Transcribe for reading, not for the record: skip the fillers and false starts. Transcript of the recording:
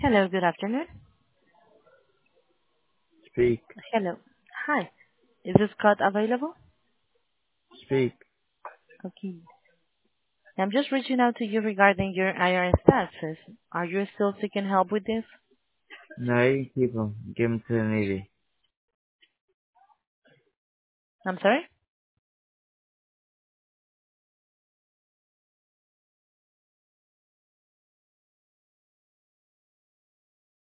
Hello, good afternoon. Speak, Hello. Hi. Is this Scott available? speak. Okay. I'm just reaching out to you regarding your IRS taxes. Are you still seeking help with this? No, you can keep them. Give them to the Navy. I'm sorry?